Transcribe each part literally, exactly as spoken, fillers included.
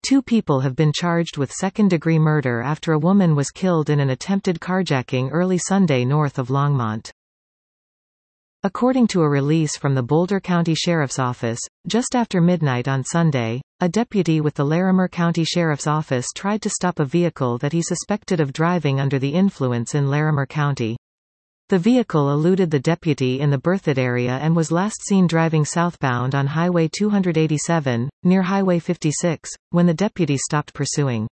Two people have been charged with second-degree murder after a woman was killed in an attempted carjacking early Sunday north of Longmont. According to a release from the Boulder County Sheriff's Office, just after midnight on Sunday, a deputy with the Larimer County Sheriff's Office tried to stop a vehicle that he suspected of driving under the influence in Larimer County. The vehicle eluded the deputy in the Berthoud area and was last seen driving southbound on Highway two eighty-seven, near Highway fifty-six, when the deputy stopped pursuing.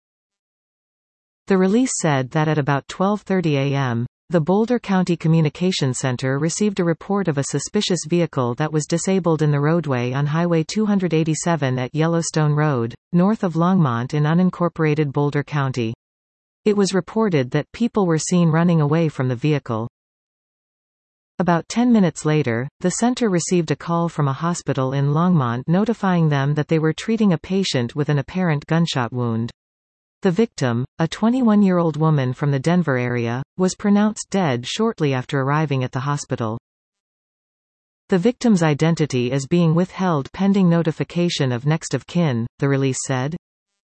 The release said that at about twelve thirty a m, the Boulder County Communications Center received a report of a suspicious vehicle that was disabled in the roadway on Highway two eighty-seven at Yellowstone Road, north of Longmont in unincorporated Boulder County. It was reported that people were seen running away from the vehicle. About ten minutes later, the center received a call from a hospital in Longmont notifying them that they were treating a patient with an apparent gunshot wound. The victim, a twenty-one-year-old woman from the Denver area, was pronounced dead shortly after arriving at the hospital. The victim's identity is being withheld pending notification of next of kin, the release said.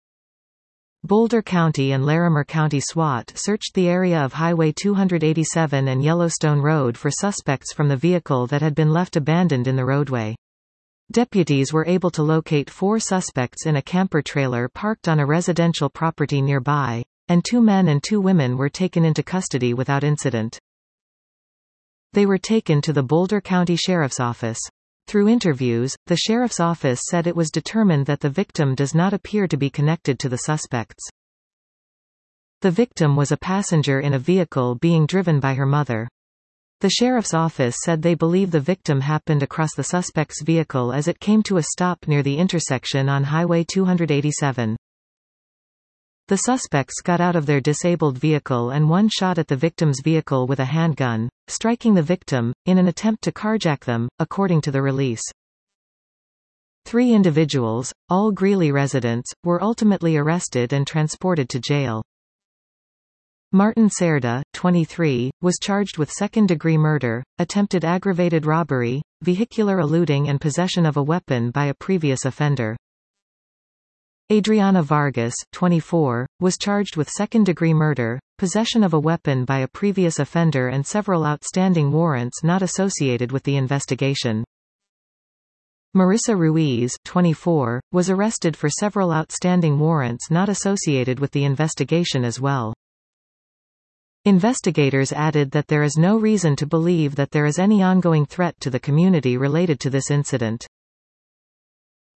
Boulder County and Larimer County SWAT searched the area of Highway two eighty-seven and Yellowstone Road for suspects from the vehicle that had been left abandoned in the roadway. Deputies were able to locate four suspects in a camper trailer parked on a residential property nearby, and two men and two women were taken into custody without incident. They were taken to the Boulder County Sheriff's Office. Through interviews, the Sheriff's Office said it was determined that the victim does not appear to be connected to the suspects. The victim was a passenger in a vehicle being driven by her mother. The Sheriff's Office said they believe the victim happened across the suspect's vehicle as it came to a stop near the intersection on Highway two eighty-seven. The suspects got out of their disabled vehicle and one shot at the victim's vehicle with a handgun, striking the victim, in an attempt to carjack them, according to the release. Three individuals, all Greeley residents, were ultimately arrested and transported to jail. Martin Cerda, twenty-three, was charged with second-degree murder, attempted aggravated robbery, vehicular eluding and possession of a weapon by a previous offender. Adriana Vargas, twenty-four, was charged with second-degree murder, possession of a weapon by a previous offender and several outstanding warrants not associated with the investigation. Marissa Ruiz, twenty-four, was arrested for several outstanding warrants not associated with the investigation as well. Investigators added that there is no reason to believe that there is any ongoing threat to the community related to this incident.